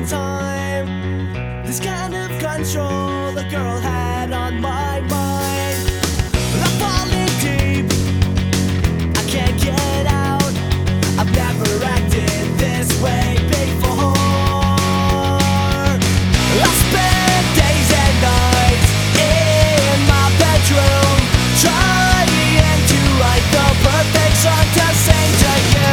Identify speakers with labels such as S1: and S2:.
S1: in time. This kind of control the girl had on my mind.